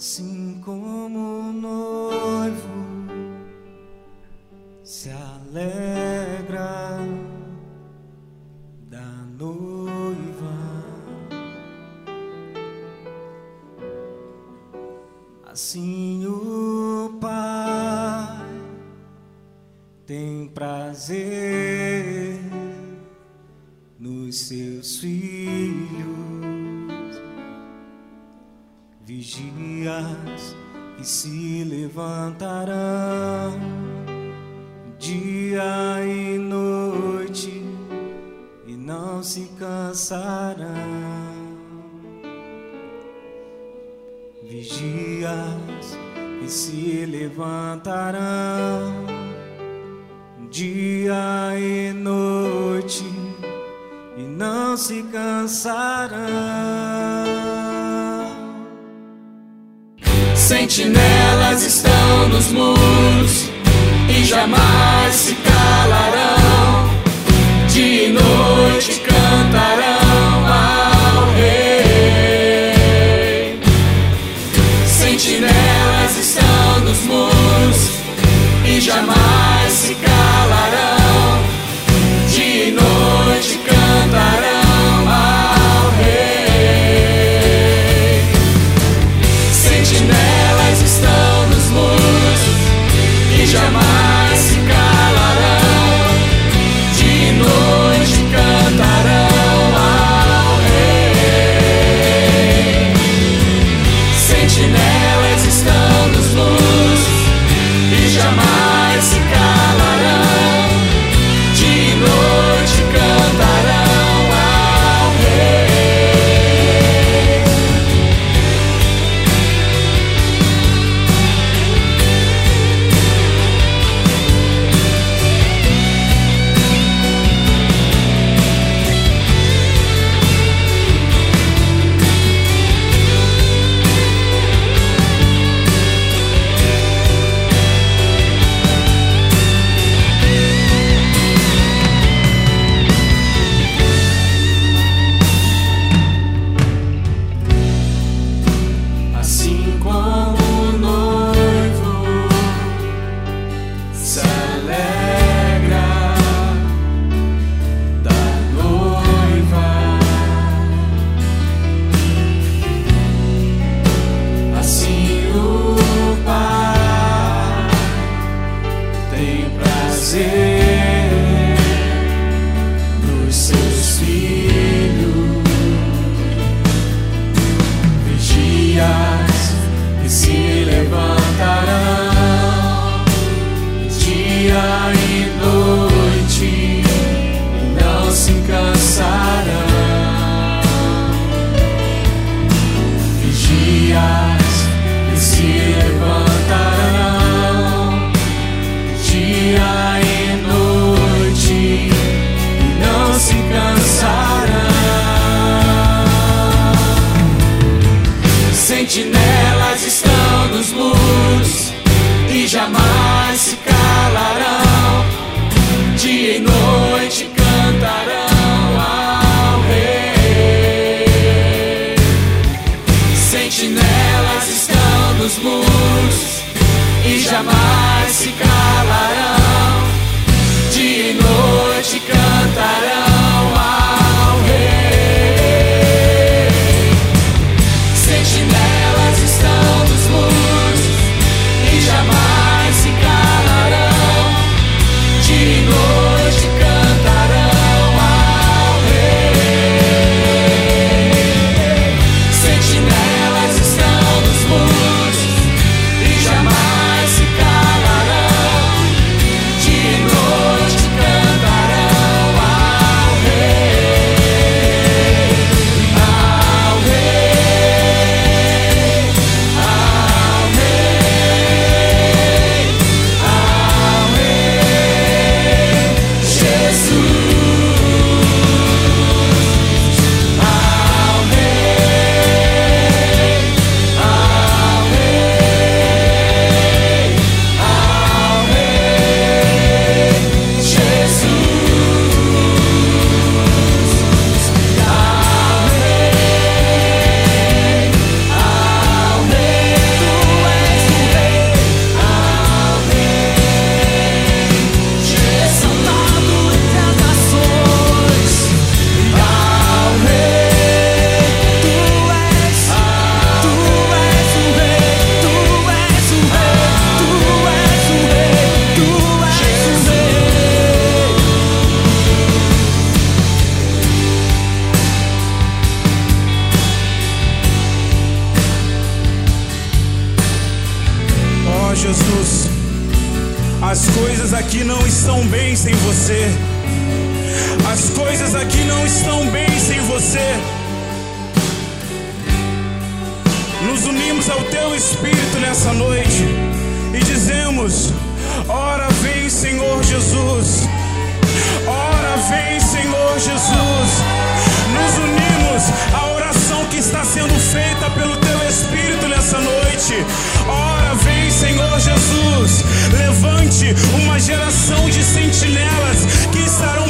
Assim como o noivo se alegra da noiva, assim o Pai tem prazer nos seus filhos. Vigias que se levantarão dia e noite e não se cansarão. Vigias que se levantarão dia e noite e não se cansarão. Sentinelas estão nos muros e jamais se calarão. Dia e noite cantarão ao Rei. Sentinelas estão nos muros e jamais se calarão. Dia e noite cantarão ao Rei. Sentinelas estão nos muros e jamais se calarão. Dia e noite cantarão ao Rei. Sentinelas estão nos muros e jamais se calarão. Dia e noite cantarão ao Rei. Assim como o noivo se alegra da noiva, assim o Pai tem prazer nos seus filhos. Vigias que se levantarão dia e noite e não se cansarão. Vigias que se levantarão dia e noite e não se cansarão. Sentinelas estão nos muros e jamais se calarão. Dia e noite cantarão ao Rei. Sentinelas estão nos muros e jamais se calarão. Dia e noite cantarão ao Rei. Sentinelas estão nos muros e jamais se calarão. Dia e noite cantarão ao Rei. Sentinelas estão nos muros e jamais se calarão. Dia e noite cantarão ao Jesus, as coisas aqui não estão bem sem você. As coisas aqui não estão bem sem você. Nos unimos ao Teu Espírito nessa noite e dizemos: ora vem, Senhor Jesus. Ora vem, Senhor Jesus. Nos unimos à oração que está sendo feita pelo Teu Espírito nessa noite. Ora vem, Senhor Jesus. Levante uma geração de sentinelas que estarão